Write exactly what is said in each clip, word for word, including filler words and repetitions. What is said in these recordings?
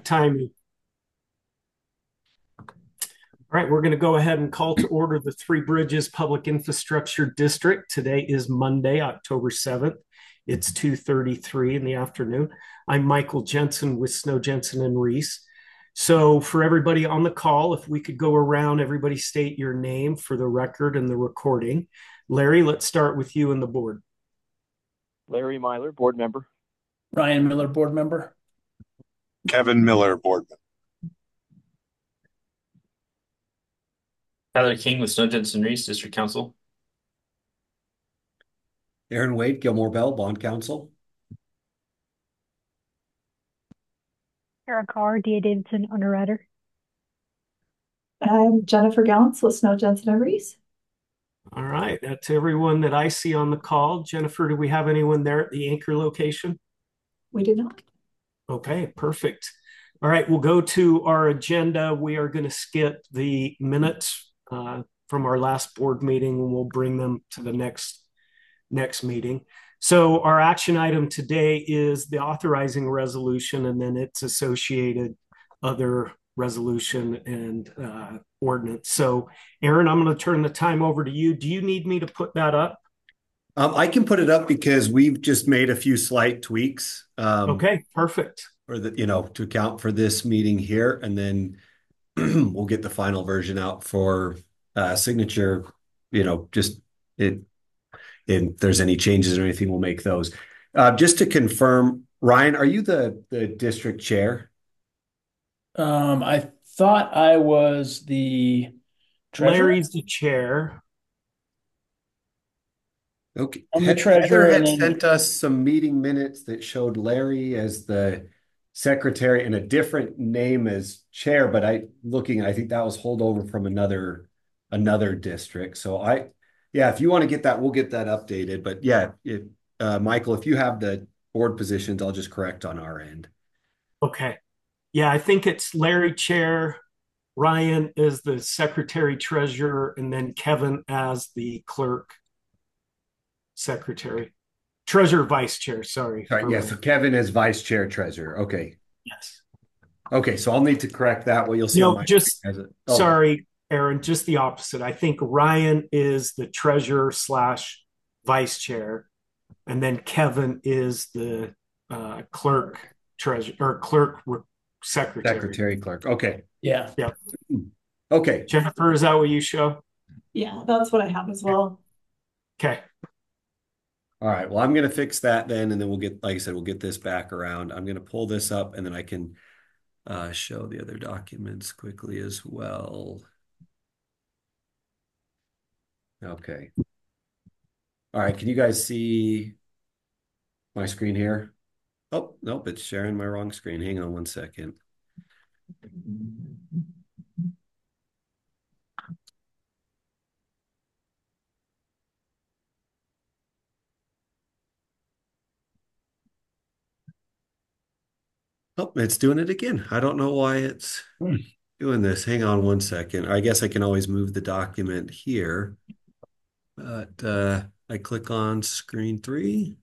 timing. All right, we're going to go ahead and call to order the Three Bridges Public Infrastructure District. Today is Monday, October seventh. It's two thirty-three in the afternoon. I'm Michael Jensen with Snow Jensen and Reese. So for everybody on the call, if we could go around, everybody state your name for the record and the recording. Larry, let's start with you and the board. Larry Myler, board member. Ryan Miller, board member. Kevin Miller, board member. Tyler King with Snow Jensen Reese, District Council. Aaron Wade, Gilmore Bell, Bond Counsel. Kara Carr, D A Davidson, Underwriter. I'm Jennifer Gallants with Snow Jensen and Reese. All right, that's everyone that I see on the call. Jennifer, do we have anyone there at the anchor location? We do not. Okay, perfect. All right, we'll go to our agenda. We are going to skip the minutes uh, from our last board meeting, and we'll bring them to the next next meeting. So our action item today is the authorizing resolution and then its associated other resolution and uh, ordinance. So Aaron, I'm going to turn the time over to you. Do you need me to put that up? Um, I can put it up because we've just made a few slight tweaks. Um, okay, perfect. For the, you know, to account for this meeting here, and then we'll get the final version out for uh, signature. You know, just it. If there's any changes or anything, we'll make those. Uh, just to confirm, Ryan, are you the the district chair? Um, I thought I was the treasurer. Larry's the chair. Okay. I'm the treasurer. Heather had and then... sent us some meeting minutes that showed Larry as the secretary and a different name as chair, but I looking, I think that was holdover from another another district. So I, yeah, if you want to get that, we'll get that updated. But yeah, if, uh, Michael, if you have the board positions, I'll just correct on our end. Okay. Yeah, I think it's Larry chair, Ryan is the secretary treasurer, and then Kevin as the clerk secretary. Treasurer vice chair, sorry. All right, yeah, so Kevin is vice chair treasurer. Okay. Yes. Okay, so I'll need to correct that. What you'll see. No, just as a, oh. sorry, Aaron, just the opposite. I think Ryan is the treasurer slash vice chair, and then Kevin is the uh, clerk treasurer or clerk secretary. Secretary clerk. Okay. Yeah. Yeah. Okay. Jennifer, is that what you show? Yeah, that's what I have as well. Okay. All right. Well, I'm going to fix that then, and then we'll get, like I said, we'll get this back around. I'm going to pull this up, and then I can uh, show the other documents quickly as well. Okay. All right. Can you guys see my screen here? Oh, nope. It's sharing my wrong screen. Hang on one second. Oh, it's doing it again. I don't know why it's hmm. doing this. Hang on one second. I guess I can always move the document here. But uh, I click on screen three.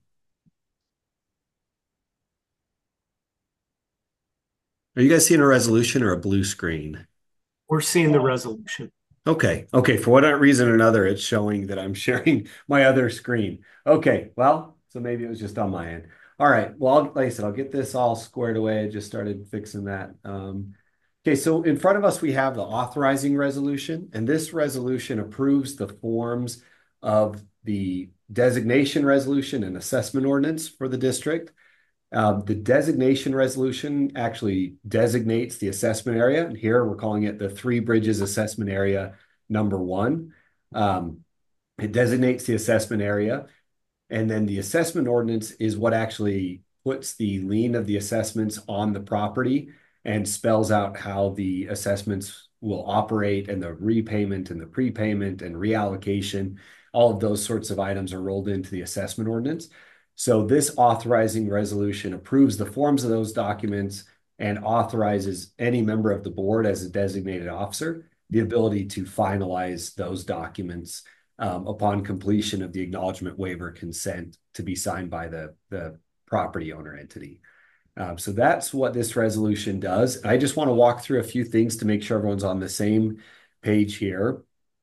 Are you guys seeing a resolution or a blue screen? We're seeing the resolution. Okay. Okay. For whatever reason or another, it's showing that I'm sharing my other screen. Okay. Well, so maybe it was just on my end. All right. Well, I'll, like I said, I'll get this all squared away. I just started fixing that. Um, okay. So in front of us, we have the authorizing resolution, and this resolution approves the forms of the designation resolution and assessment ordinance for the district. Uh, the designation resolution actually designates the assessment area. And here we're calling it the Three Bridges Assessment Area number one. Um, it designates the assessment area. And then the assessment ordinance is what actually puts the lien of the assessments on the property and spells out how the assessments will operate, and the repayment and the prepayment and reallocation. All of those sorts of items are rolled into the assessment ordinance. So this authorizing resolution approves the forms of those documents and authorizes any member of the board as a designated officer the ability to finalize those documents um, upon completion of the acknowledgement waiver consent to be signed by the, the property owner entity. Um, so that's what this resolution does. I just want to walk through a few things to make sure everyone's on the same page here.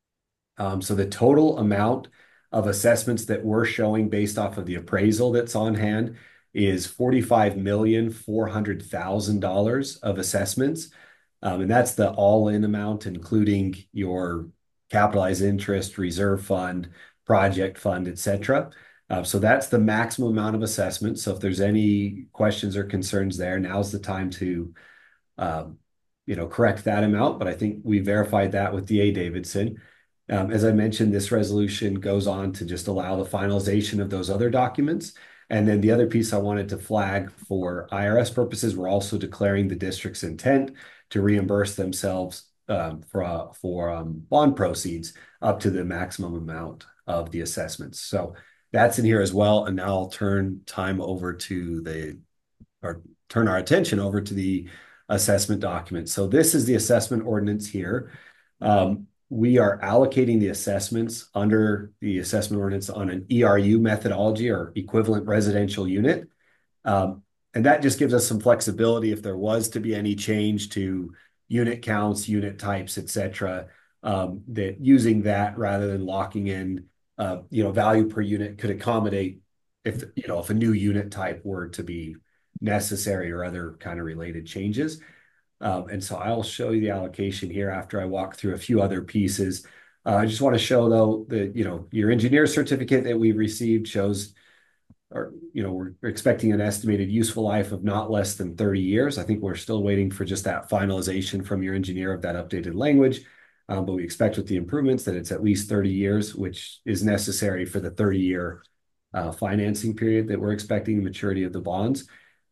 Um, so the total amount of assessments that we're showing based off of the appraisal that's on hand is forty-five million four hundred thousand dollars of assessments. Um, and that's the all-in amount, including your capitalized interest, reserve fund, project fund, et cetera. Uh, so that's the maximum amount of assessment. So if there's any questions or concerns there, now's the time to, um, you know, correct that amount. But I think we verified that with D A Davidson. Um, as I mentioned, this resolution goes on to just allow the finalization of those other documents. And then the other piece I wanted to flag for I R S purposes, we're also declaring the district's intent to reimburse themselves um, for, uh, for um, bond proceeds up to the maximum amount of the assessments. So that's in here as well. And now I'll turn time over to the, or turn our attention over to the assessment document. So this is the assessment ordinance here. Um, we are allocating the assessments under the assessment ordinance on an E R U methodology, or equivalent residential unit. Um, and that just gives us some flexibility if there was to be any change to unit counts, unit types, et cetera, um, that using that rather than locking in, uh, you know, value per unit could accommodate if, you know, if a new unit type were to be necessary or other kind of related changes. Um, and so I'll show you the allocation here after I walk through a few other pieces. Uh, I just want to show, though, that, you know, your engineer certificate that we received shows, or, you know, we're expecting an estimated useful life of not less than thirty years. I think we're still waiting for just that finalization from your engineer of that updated language. Um, but we expect with the improvements that it's at least thirty years, which is necessary for the thirty year uh, financing period that we're expecting the maturity of the bonds.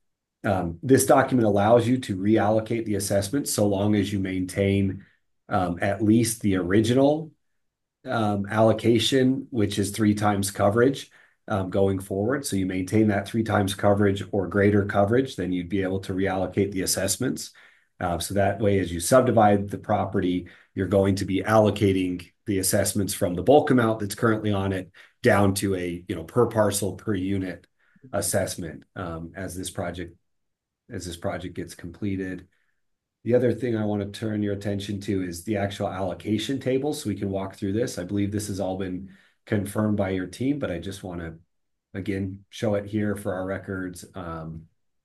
Um, this document allows you to reallocate the assessment so long as you maintain um, at least the original um, allocation, which is three times coverage um, going forward. So you maintain that three times coverage or greater coverage, then you'd be able to reallocate the assessments. Uh, so that way, as you subdivide the property, you're going to be allocating the assessments from the bulk amount that's currently on it down to a, you know, per parcel per unit assessment um, as this project as this project gets completed. The other thing I want to turn your attention to is the actual allocation table, so we can walk through this. I believe this has all been confirmed by your team, but I just want to, again, show it here for our records. Um,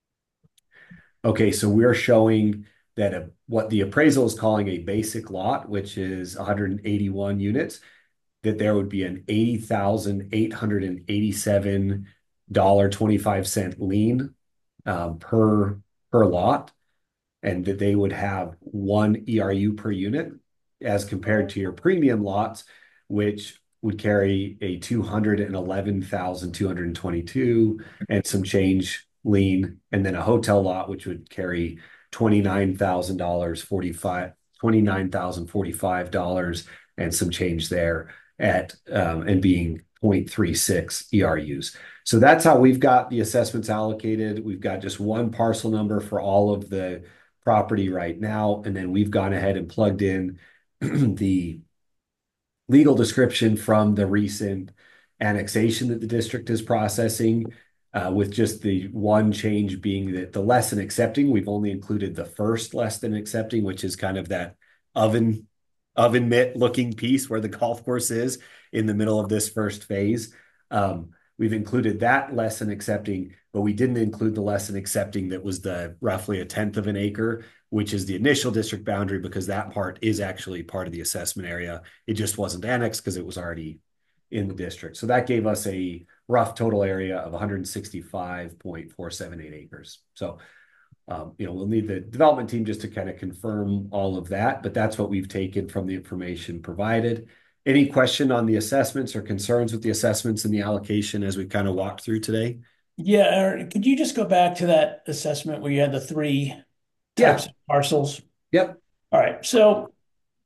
okay, so we're showing that a, what the appraisal is calling a basic lot, which is one hundred eighty-one units, that there would be an eighty thousand eight hundred eighty-seven dollars and twenty-five cents lien Um, per per lot, and that they would have one E R U per unit as compared to your premium lots, which would carry a two hundred eleven thousand two hundred twenty-two and some change lien, and then a hotel lot which would carry twenty-nine thousand dollars forty-five twenty-nine thousand forty-five dollars and some change there at um, and being zero point three six E R Us. So that's how we've got the assessments allocated. We've got just one parcel number for all of the property right now. And then we've gone ahead and plugged in the legal description from the recent annexation that the district is processing, uh, with just the one change being that the less than accepting, we've only included the first less than accepting, which is kind of that oven oven mitt looking piece where the golf course is in the middle of this first phase. Um, We've included that less than accepting, but we didn't include the less than accepting that was the roughly a tenth of an acre, which is the initial district boundary, because that part is actually part of the assessment area. It just wasn't annexed because it was already in the district. So that gave us a rough total area of one hundred sixty-five point four seven eight acres. So, um, you know, we'll need the development team just to kind of confirm all of that, but that's what we've taken from the information provided. Any question on the assessments or concerns with the assessments and the allocation as we kind of walked through today? Yeah, Aaron, could you just go back to that assessment where you had the three types Yeah. of parcels? Yep. All right. So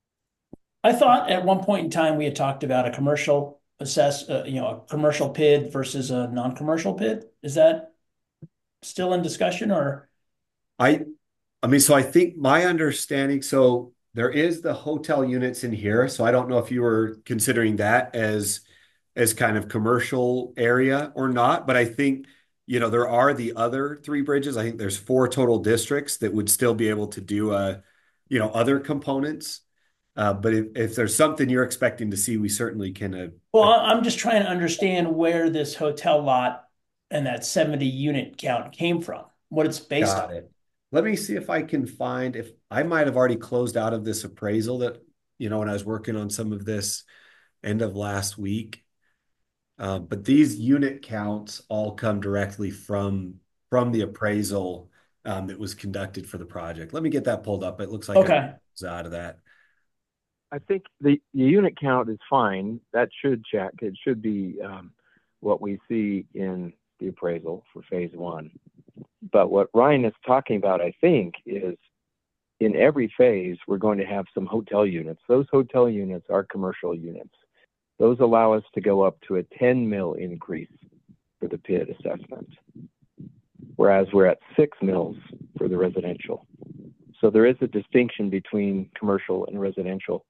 I thought at one point in time we had talked about a commercial assess, uh, you know, a commercial P I D versus a non-commercial P I D. Is that still in discussion, or? I, I mean, so I think my understanding, so there is the hotel units in here. So I don't know if you were considering that as, as kind of commercial area or not, but I think you know, there are the other three bridges. I think there's four total districts that would still be able to do, uh, you know, other components. Uh, but if, if there's something you're expecting to see, we certainly can. Uh, Well, I- I'm just trying to understand where this hotel lot and that seventy unit count came from, what it's based got on. it. Let me see if I can find if I might have already closed out of this appraisal that, you know, when I was working on some of this end of last week. Uh, but these unit counts all come directly from from the appraisal um, that was conducted for the project. Let me get that pulled up. It looks like I Okay. was out of that. I think the, the unit count is fine. That should check. It should be um, what we see in the appraisal for phase one. But what Ryan is talking about, I think, is in every phase, we're going to have some hotel units. Those hotel units are commercial units. Those allow us to go up to a ten mil increase for the P I D assessment, whereas we're at six mils for the residential. So there is a distinction between commercial and residential.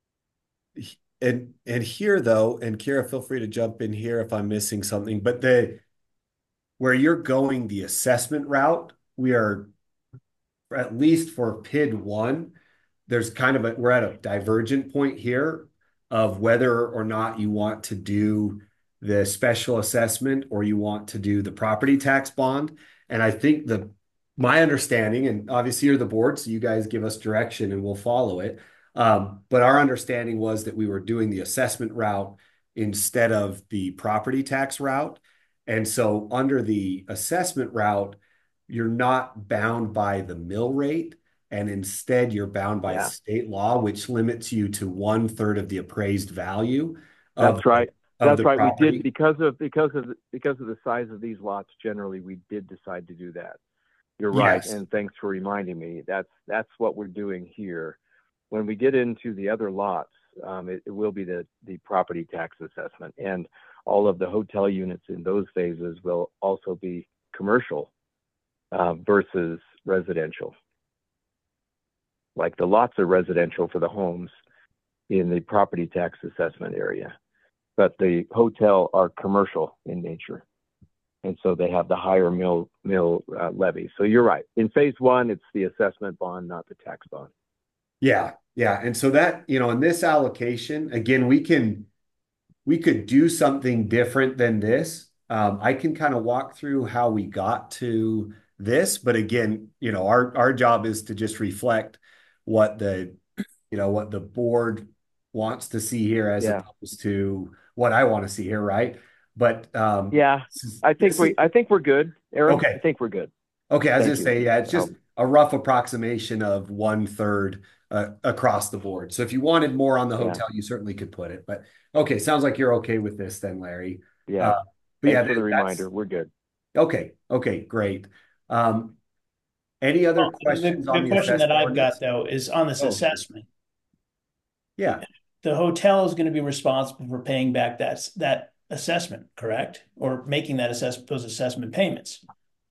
And and here though, and Kira, feel free to jump in here if I'm missing something, but the where you're going the assessment route, we are at least for P I D one, there's kind of a we're at a divergent point here of whether or not you want to do the special assessment or you want to do the property tax bond. And I think the my understanding, and obviously you're the board, so you guys give us direction and we'll follow it. Um, but our understanding was that we were doing the assessment route instead of the property tax route. And so under the assessment route, you're not bound by the mill rate, and instead you're bound by Yeah. state law, which limits you to one third of the appraised value of, That's right. of That's the right. property. We did because of because of the, because of the size of these lots. Generally, we did decide to do that. You're right, Yes. and thanks for reminding me. That's that's what we're doing here. When we get into the other lots, um, it, it will be the the property tax assessment, and all of the hotel units in those phases will also be commercial uh, versus residential. Like the lots are residential for the homes in the property tax assessment area, but the hotel are commercial in nature. And so they have the higher mill, mill uh, levy. So you're right. In phase one, it's the assessment bond, not the tax bond. Yeah, yeah. And so that, you know, in this allocation, again, we can we could do something different than this. Um, I can kind of walk through how we got to this, but again, you know, our our job is to just reflect what the, you know, what the board wants to see here as Yeah. opposed to what I want to see here, right? But um, Yeah, this is- I think this we is- I think we're good, Aaron. Okay. I think we're good. Okay, I was Thank gonna say, you. yeah, it's just Um, a rough approximation of one third uh, across the board. So if you wanted more on the Yeah. hotel, you certainly could put it. But okay, sounds like you're okay with this then, Larry. Yeah. Uh, but Thanks yeah, for the that's- reminder. We're good. Okay, okay, great. Um, any other Well, the, questions on the the question that assessment I've got ordinance? though is on this Oh. assessment. Yeah, The hotel is going to be responsible for paying back that that assessment, correct? Or making that assess those assessment payments,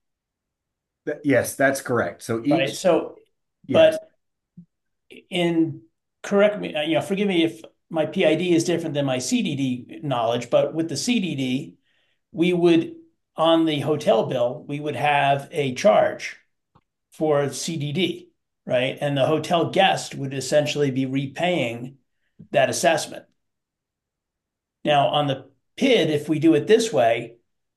th- yes, that's correct. So right? each, So, yes, but in correct me, uh, you know, forgive me if my P I D is different than my C D D knowledge, but with the C D D, we would on the hotel bill, we would have a charge for C D D, right? And the hotel guest would essentially be repaying that assessment. Now, on the P I D, if we do it this way,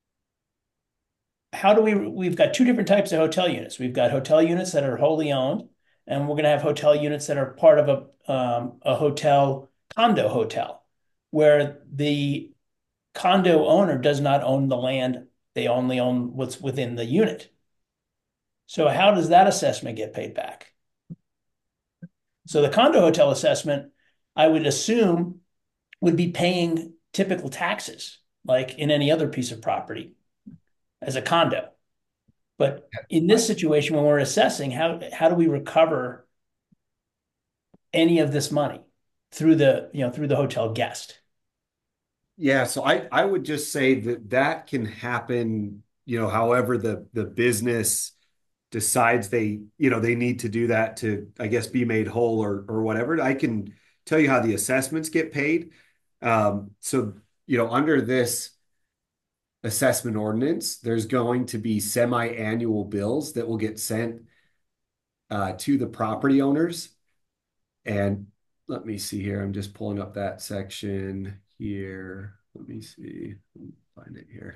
how do we, we've got two different types of hotel units. We've got hotel units that are wholly owned, and we're going to have hotel units that are part of a, um, a hotel condo hotel, where the condo owner does not own the land. They only own what's within the unit. So how does that assessment get paid back? So the condo hotel assessment, I would assume, would be paying typical taxes, like in any other piece of property as a condo. But in this situation, when we're assessing, how, how do we recover any of this money through the, you know, through the hotel guest? yeah. So I, I would just say that that can happen, you know, however the, the business decides they, you know, they need to do that to, I guess, be made whole or, or whatever. I can tell you how the assessments get paid. Um, so, you know, under this, assessment ordinance, there's going to be semi-annual bills that will get sent uh, to the property owners. And let me see here. I'm just pulling up that section here. Let me see. Let me find it here.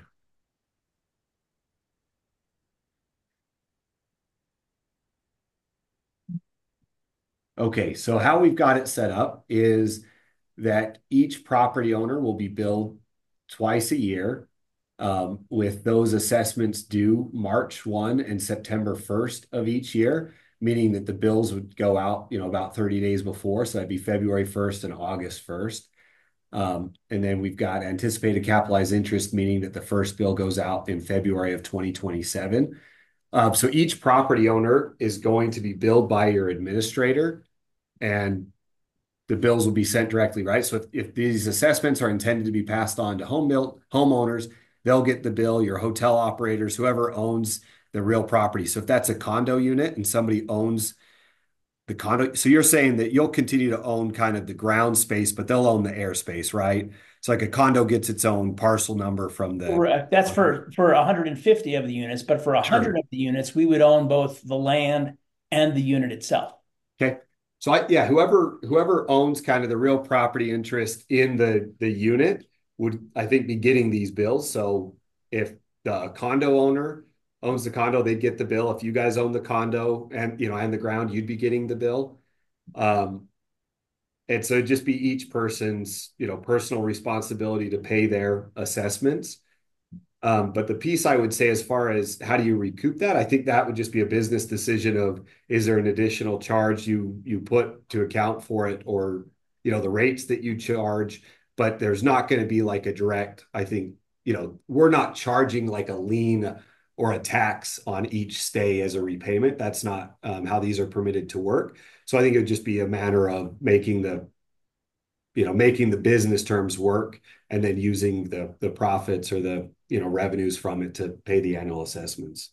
Okay, so how we've got it set up is that each property owner will be billed twice a year, um, with those assessments due March first and September first of each year, meaning that the bills would go out, you know, about thirty days before. So that'd be February first and August first. Um, and then we've got anticipated capitalized interest, meaning that the first bill goes out in February of twenty twenty-seven. Uh, so each property owner is going to be billed by your administrator, and the bills will be sent directly, right? So if, if these assessments are intended to be passed on to home built homeowners, they'll get the bill. Your hotel operators, whoever owns the real property. So if that's a condo unit and somebody owns the condo, so you're saying that you'll continue to own kind of the ground space, but they'll own the airspace, right? So like a condo gets its own parcel number from the. Correct. That's for, for one hundred fifty of the units, but for one hundred Sure. of the units, we would own both the land and the unit itself. Okay. So I, yeah, whoever whoever owns kind of the real property interest in the the unit would, I think, be getting these bills. So if the condo owner owns the condo, they'd get the bill. If you guys own the condo and, you know, and the ground, you'd be getting the bill. Um, and so it'd just be each person's, you know, personal responsibility to pay their assessments. Um, but the piece I would say, as far as how do you recoup that, I think that would just be a business decision of, is there an additional charge you you put to account for it, or, you know, the rates that you charge. But there's not going to be like a direct, I think, you know, we're not charging like a lien or a tax on each stay as a repayment. That's not um, how these are permitted to work. So I think it would just be a matter of making the, you know, making the business terms work, and then using the the profits or the, you know, revenues from it to pay the annual assessments.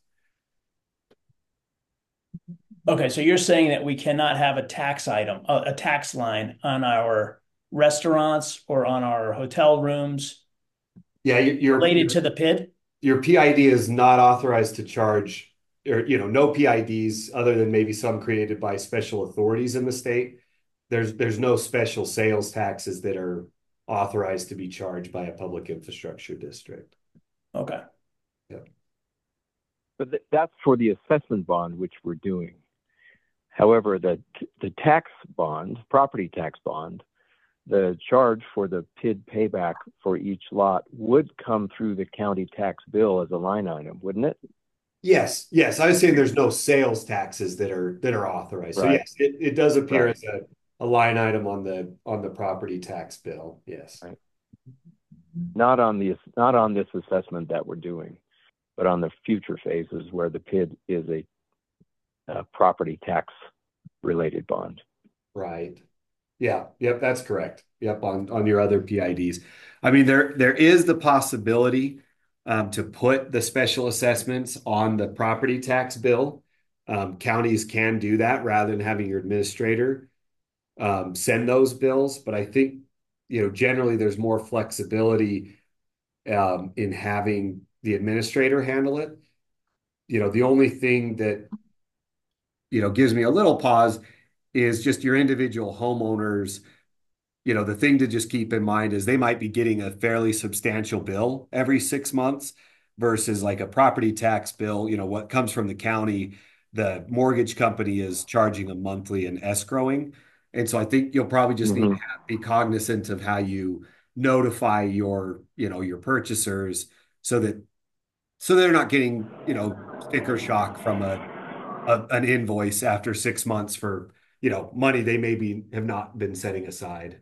Okay, so you're saying that we cannot have a tax item, a, a tax line on our restaurants or on our hotel rooms Yeah, your related to the P I D? Your P I D is not authorized to charge, or, you know, no P I Ds other than maybe some created by special authorities in the state. There's there's no special sales taxes that are authorized to be charged by a public infrastructure district. Okay. Yeah. But th- that's for the assessment bond, which we're doing. However, the the tax bond, property tax bond, the charge for the P I D payback for each lot would come through the county tax bill as a line item, wouldn't it? Yes, yes. I was saying there's no sales taxes that are that are authorized. So Right. yes, it, it does appear Right. as a, a line item on the on the property tax bill. Yes. Right. Not on the not on this assessment that we're doing, but on the future phases where the P I D is a uh, property tax related bond. Right. Yeah. Yep. That's correct. Yep. On on your other P I Ds, I mean, there there is the possibility um, to put the special assessments on the property tax bill. Um, counties can do that rather than having your administrator um, send those bills. But I think, you know, generally there's more flexibility um, in having the administrator handle it. You know, the only thing that, you know, gives me a little pause is just your individual homeowners. You know, the thing to just keep in mind is they might be getting a fairly substantial bill every six months versus like a property tax bill. You know, what comes from the county, the mortgage company is charging a monthly and escrowing. And so I think you'll probably just need Mhm. to have, be cognizant of how you notify your, you know, your purchasers so that so they're not getting, you know, sticker shock from a, a an invoice after six months for, you know, money they maybe have not been setting aside.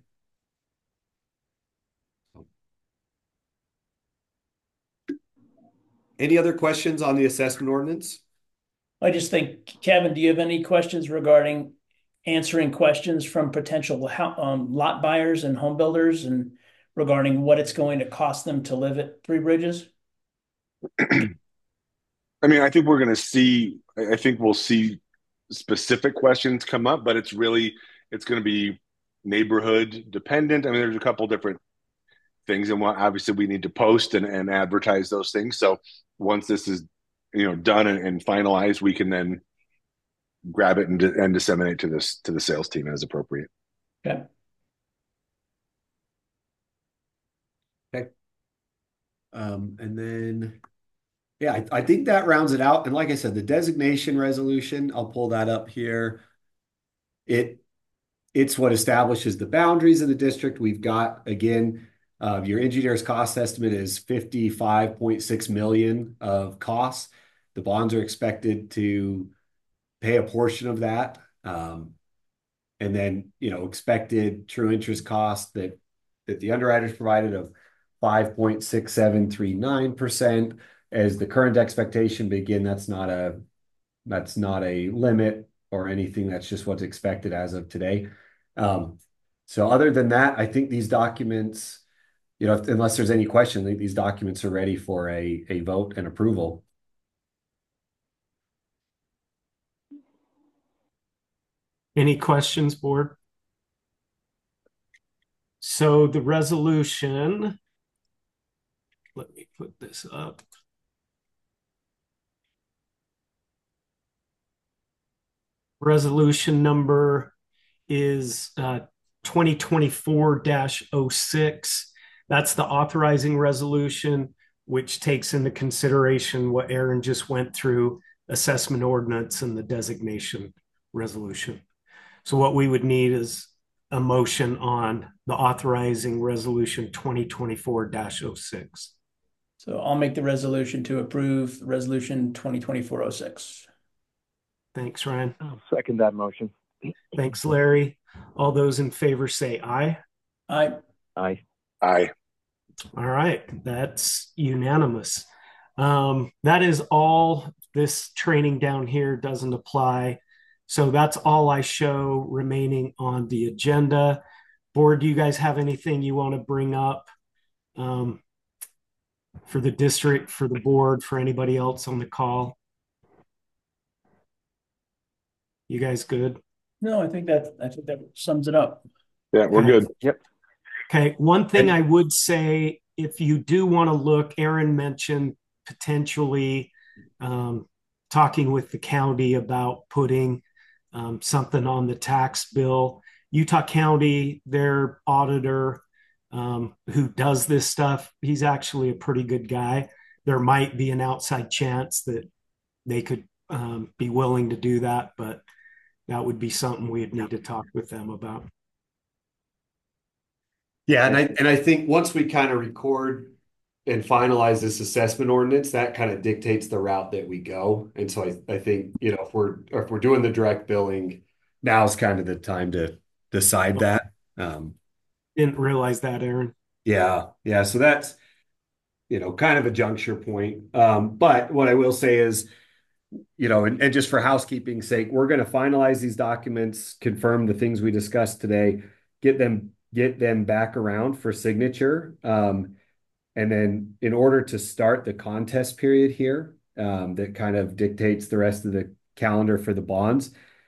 Any other questions on the assessment ordinance? I just think, Kevin, do you have any questions regarding answering questions from potential ho- um, lot buyers and home builders, and regarding what it's going to cost them to live at Three Bridges? I mean, I think we're going to see, I I think we'll see specific questions come up, but it's really, it's going to be neighborhood dependent. I mean, there's a couple different things, and what obviously we need to post and, and advertise those things. So once this is, you know, done and, and finalized, we can then grab it and, and disseminate to this to the sales team as appropriate. Okay. Okay. Um, and then, yeah, I, I think that rounds it out. And like I said, the designation resolution, I'll pull that up here. It it's what establishes the boundaries of the district. We've got, again, uh, your engineer's cost estimate is fifty-five point six million of costs. The bonds are expected to pay a portion of that. Um, and then, you know, expected true interest cost that that the underwriters provided of five point six seven three nine percent as the current expectation. But again, that's not a that's not a limit or anything. That's just what's expected as of today. Um, so other than that, I think these documents, you know, if, unless there's any question, I think these documents are ready for a, a vote and approval. Any questions, board? So the resolution, let me put this up. Resolution number is uh, twenty twenty-four dash oh six. That's the authorizing resolution, which takes into consideration what Aaron just went through, assessment ordinance and the designation resolution. So what we would need is a motion on the authorizing resolution twenty twenty-four dash oh six. So I'll make the resolution to approve resolution twenty twenty-four oh six. Thanks, Ryan. I'll second that motion. Thanks, Larry. All those in favor say aye. Aye. Aye. Aye. All right, that's unanimous. Um, that is all. This training down here doesn't apply. So that's all I show remaining on the agenda. Board, do you guys have anything you want to bring up um, for the district, for the board, for anybody else on the call? You guys good? No, I think that I think that sums it up. Yeah, we're Okay. good. Yep. Okay, one thing I would say, if you do want to look, Aaron mentioned potentially um, talking with the county about putting um, something on the tax bill. Utah County, their auditor um, who does this stuff, he's actually a pretty good guy. There might be an outside chance that they could um, be willing to do that, but that would be something we'd need to talk with them about. Yeah, and I and I think once we kind of record and finalize this assessment ordinance, that kind of dictates the route that we go. And so I, I think, you know, if we're if we're doing the direct billing, now's kind of the time to decide that. Um, Didn't realize that, Aaron. yeah, yeah. So that's, you know, kind of a juncture point. Um, but what I will say is, you know, and, and just for housekeeping's sake, we're going to finalize these documents, confirm the things we discussed today, get them get them back around for signature. Um, and then in order to start the contest period here, um, that kind of dictates the rest of the calendar for the bonds,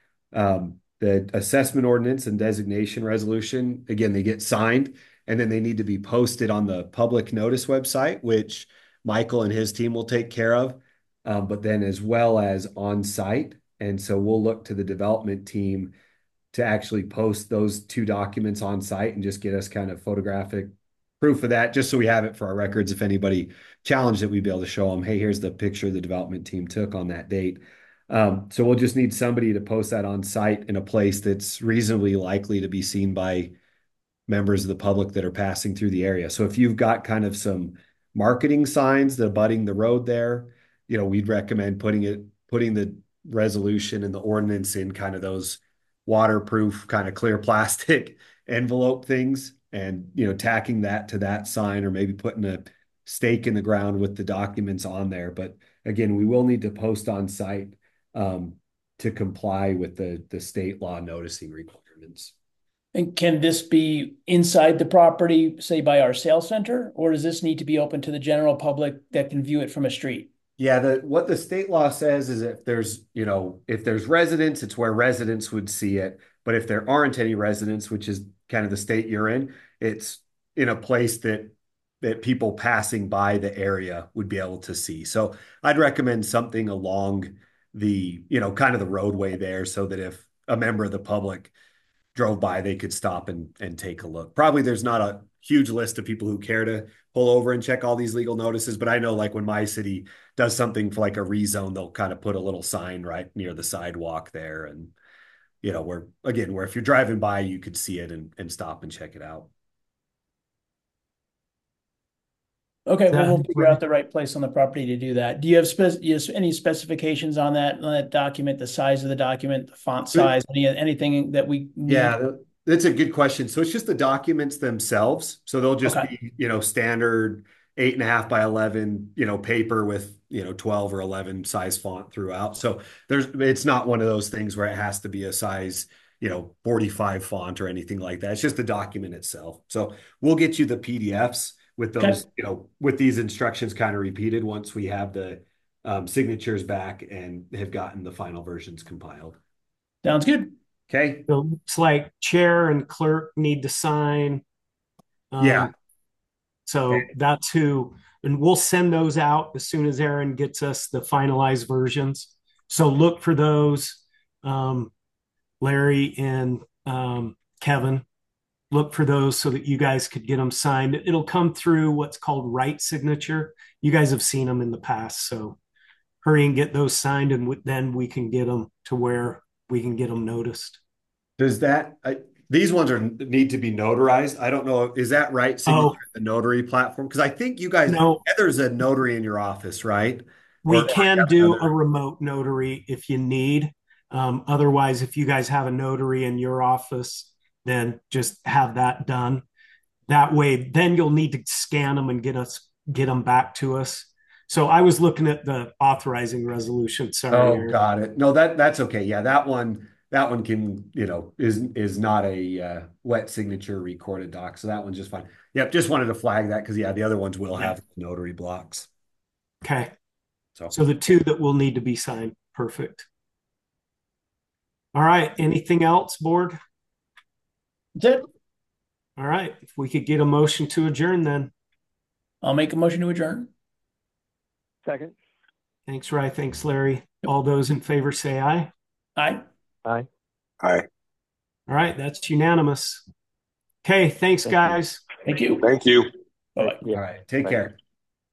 um, the assessment ordinance and designation resolution, again, they get signed and then they need to be posted on the public notice website, which Michael and his team will take care of, um, but then as well as on site. And so we'll look to the development team to actually post those two documents on site and just get us kind of photographic proof of that, just so we have it for our records. If anybody challenged it, we'd be able to show them, hey, here's the picture the development team took on that date. Um, so we'll just need somebody to post that on site in a place that's reasonably likely to be seen by members of the public that are passing through the area. So if you've got kind of some marketing signs that abutting the road there, you know, we'd recommend putting it, putting the resolution and the ordinance in kind of those waterproof kind of clear plastic envelope things, and, you know, tacking that to that sign, or maybe putting a stake in the ground with the documents on there. But again, we will need to post on site um, to comply with the, the state law noticing requirements. And can this be inside the property, say by our sales center, or does this need to be open to the general public that can view it from a street? Yeah, the what the state law says is if there's, you know, if there's residents, it's where residents would see it. But if there aren't any residents, which is kind of the state you're in, it's in a place that that people passing by the area would be able to see. So I'd recommend something along the, you know, kind of the roadway there so that if a member of the public drove by, they could stop and, and take a look. Probably there's not a huge list of people who care to pull over and check all these legal notices, but I know like when my city does something for like a rezone, they'll kind of put a little sign right near the sidewalk there. And, you know, where again, where if you're driving by, you could see it and, and stop and check it out. Okay, well, we'll That- figure out the right place on the property to do that. Do you have spec, you have any specifications on that, on that document, the size of the document, the font size, any, anything that we need? Yeah, that's a good question. So it's just the documents themselves. So they'll just Okay. be, you know, standard eight and a half by eleven, you know, paper with, you know, twelve or eleven size font throughout. So there's, it's not one of those things where it has to be a size, you know, forty-five font or anything like that. It's just the document itself. So we'll get you the P D Fs with those, Okay. you know, with these instructions kind of repeated once we have the um, signatures back and have gotten the final versions compiled. Sounds good. Okay. So it's like chair and clerk need to sign. Um, Yeah. So that's who, and we'll send those out as soon as Aaron gets us the finalized versions. So look for those. Um, Larry and um, Kevin, look for those so that you guys could get them signed. It'll come through what's called right signature. You guys have seen them in the past, so hurry and get those signed, and w- then we can get them to where we can get them noticed. Does that, I, these ones are need to be notarized. I don't know. Is that right? Signature Oh. the notary platform? Because I think you guys, No. there's a notary in your office, right? We Or- can do a remote notary if you need. Um, otherwise, if you guys have a notary in your office, then just have that done. That way, then you'll need to scan them and get us get them back to us. So I was looking at the authorizing resolution. Sorry. Oh, Aaron. got it. No, that that's okay. Yeah, that one, that one can, you know, is is not a uh, wet signature recorded doc. So that one's just fine. Yep, just wanted to flag that because yeah, the other ones will have notary blocks. Okay. So So the two that will need to be signed. Perfect. All right. Anything else, board? That's it. All right. If we could get a motion to adjourn, then. I'll make a motion to adjourn. Second. Thanks, Ry. Thanks, Larry. All those in favor say aye. Aye. Aye. Hi. All right. That's unanimous. Okay. Thanks, Thank you. guys. Thank you. Thank you. Bye-bye. Yeah. all right, take Bye. care.